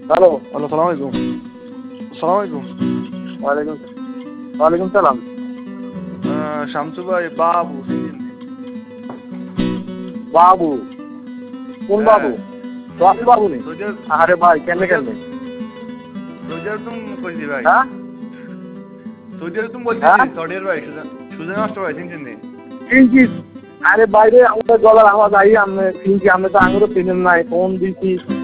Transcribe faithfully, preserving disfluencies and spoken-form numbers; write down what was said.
Hello hello, সালাম আলাইকুম। সালাম আলাইকুম। ওয়ালাইকুম ওয়ালাইকুম সালাম। শামসু ভাই, বাবু বাবু কোন বাবু? রাফি বাবু নেই? আরে ভাই কেমনে কেমনে সৌদি আরব তুমি কইছি ভাই। হ্যাঁ সৌদি আরব তুমি বলছি সৌদি আরব ভাই সুজন মাস্টার ভাই চিনছেন নি? চিনছি। আরে বাইরে আমাদের গলার আওয়াজ আই আমি চিনছি। আমি তো আঙুরও চিনেন নাই ফোন দিছি